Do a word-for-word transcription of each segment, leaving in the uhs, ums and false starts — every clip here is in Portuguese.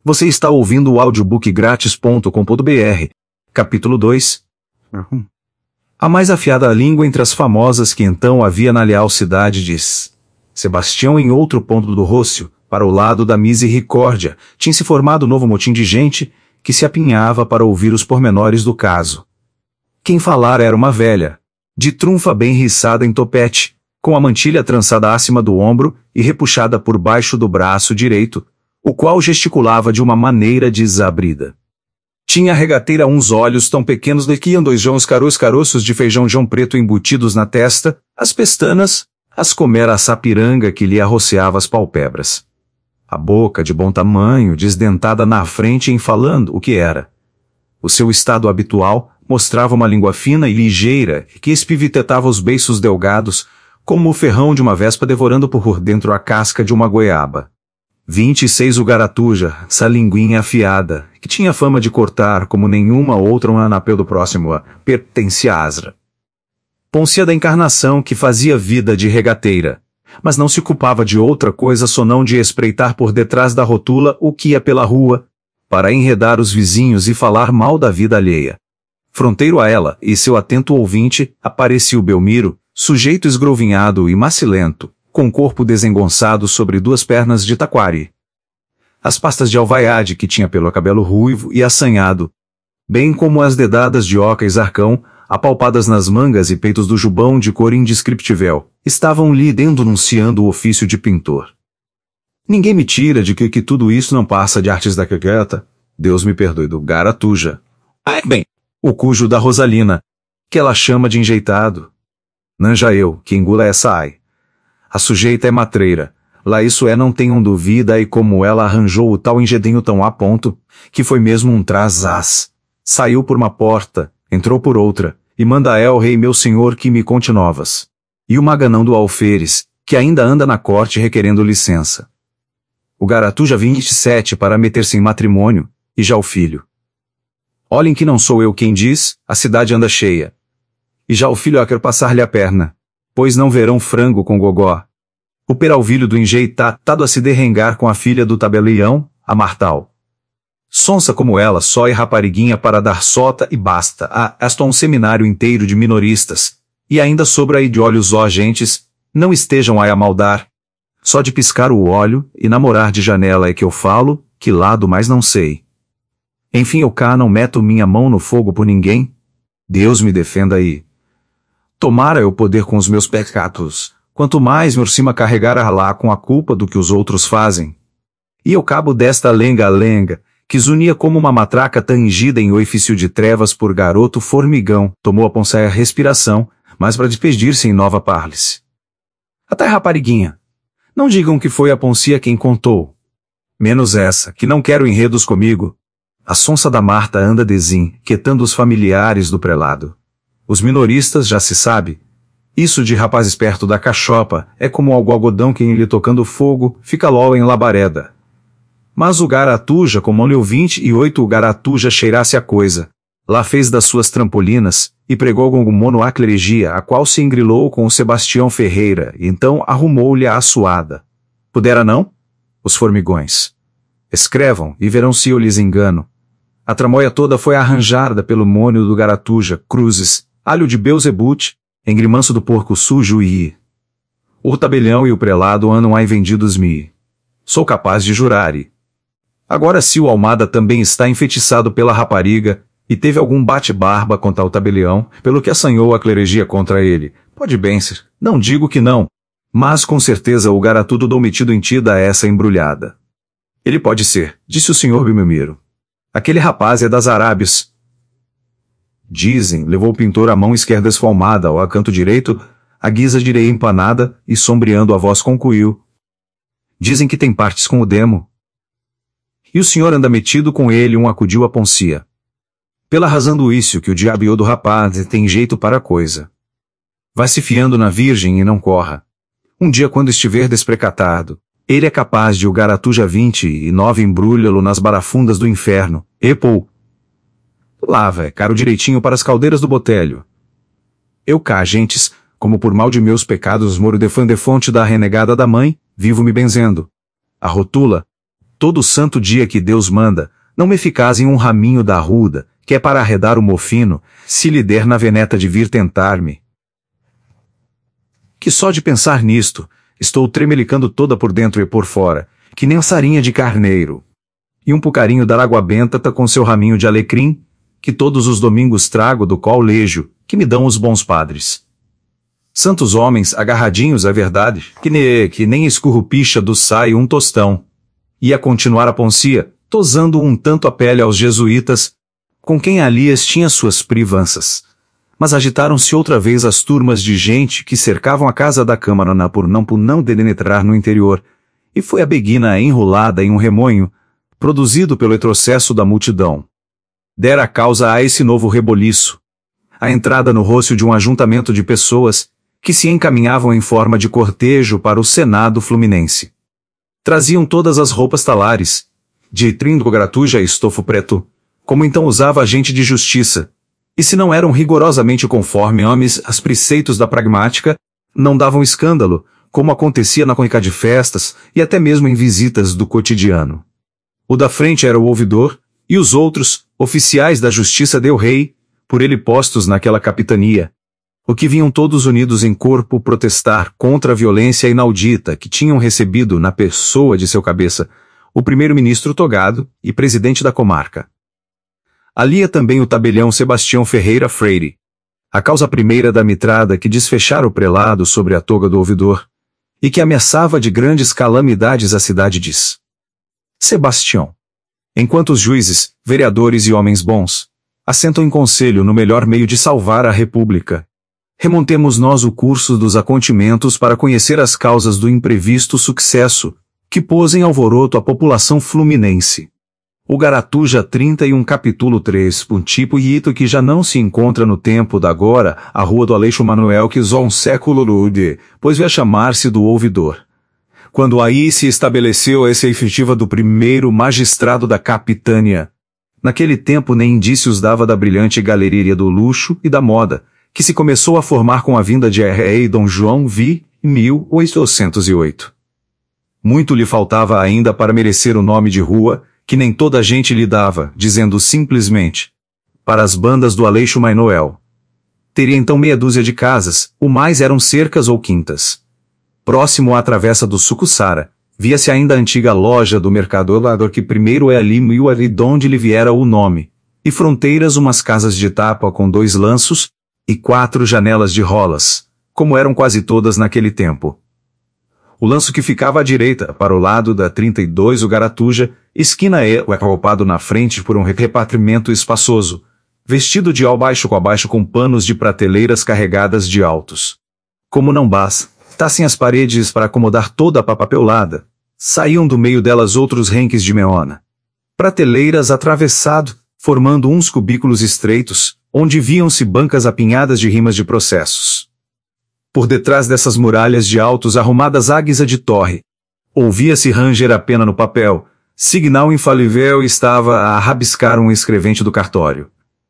Você está ouvindo o audiobook grátis ponto com ponto br, capítulo dois. Uhum. A mais afiada língua entre as famosas que então havia na leal cidade de Sebastião, em outro ponto do Rócio, para o lado da misericórdia, tinha se formado novo motim de gente que se apinhava para ouvir os pormenores do caso. Quem falara era uma velha, de trunfa bem riçada em topete, com a mantilha trançada acima do ombro e repuxada por baixo do braço direito, o qual gesticulava de uma maneira desabrida. Tinha a regateira uns olhos tão pequenos de que iam dois jões caroços caroços de feijão jão preto embutidos na testa, as pestanas, as comera a sapiranga que lhe arroceava as palpebras. A boca de bom tamanho, desdentada na frente em falando o que era. O seu estado habitual mostrava uma língua fina e ligeira que espivitetava os beiços delgados, como o ferrão de uma vespa devorando por dentro a casca de uma goiaba. Vinte e seis o garatuja, essa linguinha afiada, que tinha fama de cortar como nenhuma outra um anapeu do próximo a pertencia a Asra. Pôncia da encarnação que fazia vida de regateira, mas não se culpava de outra coisa senão de espreitar por detrás da rotula o que ia pela rua, para enredar os vizinhos e falar mal da vida alheia. Fronteiro a ela e seu atento ouvinte, aparecia o Belmiro, sujeito esgrovinhado e macilento, com corpo desengonçado sobre duas pernas de taquari. As pastas de alvaiade que tinha pelo cabelo ruivo e assanhado, bem como as dedadas de oca e zarcão, apalpadas nas mangas e peitos do jubão de cor indescriptível, estavam lhe denunciando o ofício de pintor. Ninguém me tira de que, que tudo isso não passa de artes da cagueta, Deus me perdoe, do garatuja. Ah, bem, o cujo da Rosalina, que ela chama de enjeitado. Nanja eu, que engula essa ai. A sujeita é matreira, lá isso é não tenham dúvida e como ela arranjou o tal engedenho tão a ponto, que foi mesmo um trazás. Saiu por uma porta, entrou por outra, e manda el rei meu senhor que me conte novas. E o maganão do alferes, que ainda anda na corte requerendo licença. O garatuja vinte e sete para meter-se em matrimônio, e já o filho. Olhem que não sou eu quem diz, a cidade anda cheia. E já o filho a quer passar-lhe a perna, pois não verão frango com gogó. O peralvilho do enjeitado a se derrengar com a filha do tabelião, a Martal. Sonsa como ela, só e rapariguinha para dar sota e basta, a esta um seminário inteiro de minoristas, e ainda sobra aí de olhos ó gentes, não estejam a amaldar. Só de piscar o olho e namorar de janela é que eu falo, que lado mais não sei. Enfim eu cá não meto minha mão no fogo por ninguém. Deus me defenda aí. Tomara eu poder com os meus pecados, quanto mais me urcima carregar a lá com a culpa do que os outros fazem. E ao cabo desta lenga-lenga, que zunia como uma matraca tangida em oifício de trevas por garoto formigão, tomou a ponçaia respiração, mas para despedir-se em nova parlice. Até rapariguinha, não digam que foi a Poncia quem contou. Menos essa, que não quero enredos comigo. A sonsa da Marta anda desinquietando os familiares do prelado. Os minoristas já se sabe. Isso de rapaz esperto da cachopa é como ao algodão que em lhe tocando fogo fica lol em labareda. Mas o garatuja, como lhe vinte e oito o garatuja cheirasse a coisa. Lá fez das suas trampolinas, e pregou com mono a clerigia, a qual se engrilou com o Sebastião Ferreira, e então arrumou-lhe a assuada. Pudera não? Os formigões. Escrevam, e verão se eu lhes engano. A tramóia toda foi arranjada pelo mônio do garatuja, cruzes, alho de Beuzebute, engrimanço do porco sujo e... O tabelião e o prelado andam aí vendidos-me. Sou capaz de jurar e... Agora se o Almada também está enfeitiçado pela rapariga, e teve algum bate-barba contra o tabelião, pelo que assanhou a clerigia contra ele. Pode bem ser, não digo que não, mas com certeza o garatudo dou metido em ti dá essa embrulhada. Ele pode ser, disse o senhor Belmiro. Aquele rapaz é das Arábias. Dizem, levou o pintor a mão esquerda esfalmada ao canto direito, a guisa direi empanada, e sombreando a voz concluiu. Dizem que tem partes com o demo. E o senhor anda metido com ele um acudiu a Poncia. Pela razão do isso que o diabo do rapaz tem jeito para a coisa. Vai se fiando na virgem e não corra. Um dia quando estiver desprecatado, ele é capaz de o garatuja vinte e nove embrulha-lo nas barafundas do inferno, e pô. Lá, vé, caro direitinho para as caldeiras do botelho. Eu cá, gentes, como por mal de meus pecados moro de fã de fonte da renegada da mãe, vivo me benzendo. A rotula, todo santo dia que Deus manda, não me ficazem um raminho da arruda, que é para arredar o mofino, se lhe der na veneta de vir tentar-me. Que só de pensar nisto, estou tremelicando toda por dentro e por fora, que nem sarinha de carneiro. E um pucarinho da água benta tá com seu raminho de alecrim, que todos os domingos trago do colégio, que me dão os bons padres. Santos homens agarradinhos à verdade, que, ne, que nem escurrupicha do sai um tostão. Ia continuar a Poncia, tosando um tanto a pele aos jesuítas, com quem Alias tinha suas privanças. Mas agitaram-se outra vez as turmas de gente que cercavam a casa da Câmara na por não por não penetrar no interior, e foi a beguina enrolada em um remoinho, produzido pelo retrocesso da multidão. Dera causa a esse novo reboliço. A entrada no rocio de um ajuntamento de pessoas que se encaminhavam em forma de cortejo para o Senado Fluminense. Traziam todas as roupas talares, de trinco gratuja e estofo preto, como então usava a gente de justiça, e se não eram rigorosamente conforme homens aos preceitos da pragmática, não davam escândalo, como acontecia na cônica de festas e até mesmo em visitas do cotidiano. O da frente era o ouvidor, e os outros, oficiais da justiça del rei, por ele postos naquela capitania, o que vinham todos unidos em corpo protestar contra a violência inaudita que tinham recebido na pessoa de seu cabeça, o primeiro-ministro togado e presidente da comarca. Ali é também o tabelião Sebastião Ferreira Freire, a causa primeira da mitrada que desfechara o prelado sobre a toga do ouvidor, e que ameaçava de grandes calamidades a cidade diz. Sebastião. Enquanto os juízes, vereadores e homens bons, assentam em conselho no melhor meio de salvar a república, remontemos nós o curso dos acontecimentos para conhecer as causas do imprevisto sucesso, que pôs em alvoroto a população fluminense. O Garatuja trinta e um capítulo três, um tipo e ito que já não se encontra no tempo da agora, a rua do Aleixo Manuel que zó um século lude, pois veio a chamar-se do ouvidor. Quando aí se estabeleceu essa efetiva do primeiro magistrado da capitânia. Naquele tempo nem indícios dava da brilhante galeria do luxo e da moda, que se começou a formar com a vinda de Rei Dom João V, em mil oitocentos e oito. Muito lhe faltava ainda para merecer o nome de rua, que nem toda a gente lhe dava, dizendo simplesmente, para as bandas do Aleixo Manuel. Teria então meia dúzia de casas, o mais eram cercas ou quintas. Próximo à travessa do Sucussara, via-se ainda a antiga loja do mercadorador que primeiro é ali mil ali donde lhe viera o nome, e fronteiras umas casas de tapa com dois lanços, e quatro janelas de rolas, como eram quase todas naquele tempo. O lanço que ficava à direita, para o lado da trinta e dois o Garatuja, esquina e acalpado na frente por um repartimento espaçoso, vestido de albaixo com abaixo com panos de prateleiras carregadas de altos. Como não bastassem as paredes para acomodar toda a papelada, saíam do meio delas outros renques de meona. Prateleiras atravessado, formando uns cubículos estreitos, onde viam-se bancas apinhadas de rimas de processos. Por detrás dessas muralhas de altos arrumadas à guisa de torre, ouvia-se ranger a pena no papel, signal infalível estava a rabiscar um escrevente do cartório.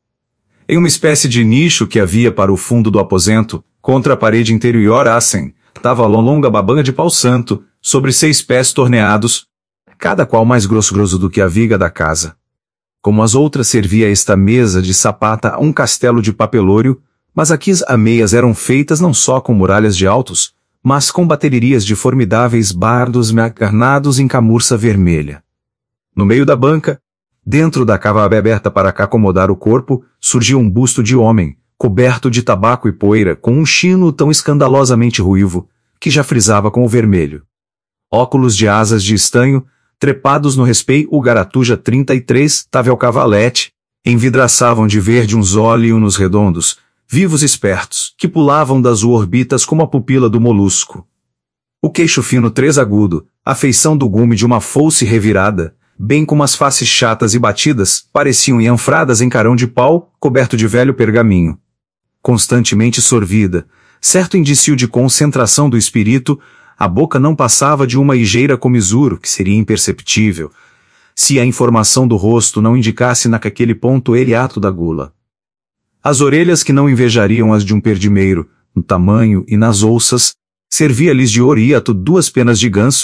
Em uma espécie de nicho que havia para o fundo do aposento, contra a parede interior assim, estava a longa babanga de pau santo, sobre seis pés torneados, cada qual mais grosso grosso do que a viga da casa. Como as outras servia esta mesa de sapata a um castelo de papelório, mas aqui as ameias eram feitas não só com muralhas de altos, mas com baterias de formidáveis bardos macarnados em camurça vermelha. No meio da banca, dentro da cava aberta para acomodar o corpo, surgia um busto de homem, coberto de tabaco e poeira, com um chino tão escandalosamente ruivo, que já frisava com o vermelho. Óculos de asas de estanho, trepados no respeito o Garatuja trinta e três, tava ao cavalete, envidraçavam de verde uns olhos redondos, vivos espertos, que pulavam das orbitas como a pupila do molusco. O queixo fino tresagudo, a feição do gume de uma foice revirada, bem como as faces chatas e batidas, pareciam enhanfradas em carão de pau, coberto de velho pergaminho. Constantemente sorvida, certo indício de concentração do espírito, a boca não passava de uma ligeira comisura, que seria imperceptível, se a informação do rosto não indicasse naquele ponto ele ato da gula. As orelhas que não invejariam as de um perdimeiro, no tamanho e nas ouças, servia-lhes de oriato duas penas de ganso,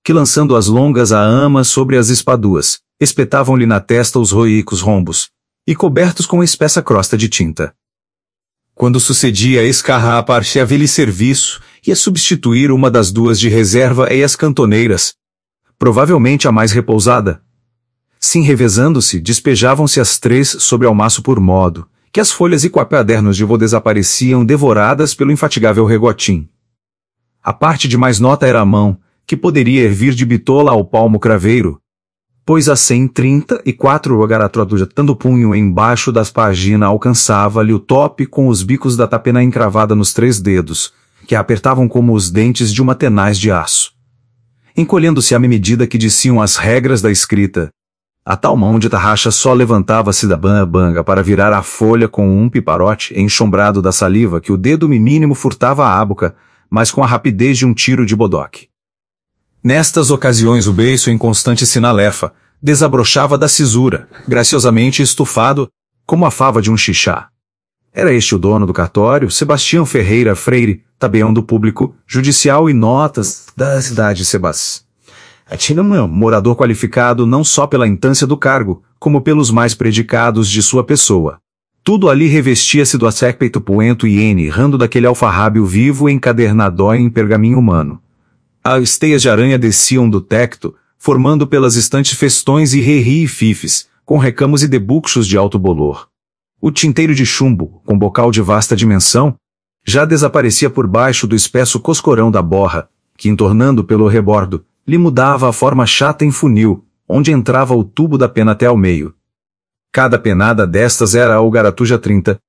que lançando as longas a ama sobre as espaduas, espetavam-lhe na testa os roicos rombos, e cobertos com espessa crosta de tinta. Quando sucedia escarrar a parte a lhe serviço, ia substituir uma das duas de reserva e as cantoneiras, provavelmente a mais repousada. Sim, revezando-se, despejavam-se as três sobre almaço por modo, que as folhas e quadernos de vô desapareciam devoradas pelo infatigável regotim. A parte de mais nota era a mão, que poderia ervir de bitola ao palmo craveiro, pois a cem trinta e quatro o garatrodo tando punho embaixo das páginas alcançava-lhe o tope com os bicos da tapena encravada nos três dedos, que a apertavam como os dentes de uma tenaz de aço. Encolhendo-se à medida que diziam as regras da escrita, a tal mão de tarraxa só levantava-se da banga para virar a folha com um piparote enxombrado da saliva que o dedo mínimo furtava a áboca, mas com a rapidez de um tiro de bodoque. Nestas ocasiões o beiço em constante sinalefa desabrochava da cisura, graciosamente estufado, como a fava de um xixá. Era este o dono do cartório, Sebastião Ferreira Freire, tabelião do público, judicial e notas da cidade de Sebas. Tinha um morador qualificado não só pela instância do cargo, como pelos mais predicados de sua pessoa. Tudo ali revestia-se do aspecto poento e enirrando daquele alfarrábio vivo encadernado em pergaminho humano. As teias de aranha desciam do tecto, formando pelas estantes festões e reri e fifes, com recamos e debuxos de alto bolor. O tinteiro de chumbo, com bocal de vasta dimensão, já desaparecia por baixo do espesso coscorão da borra, que, entornando pelo rebordo, lhe mudava a forma chata em funil, onde entrava o tubo da pena até ao meio. Cada penada destas era a algaratuja trinta,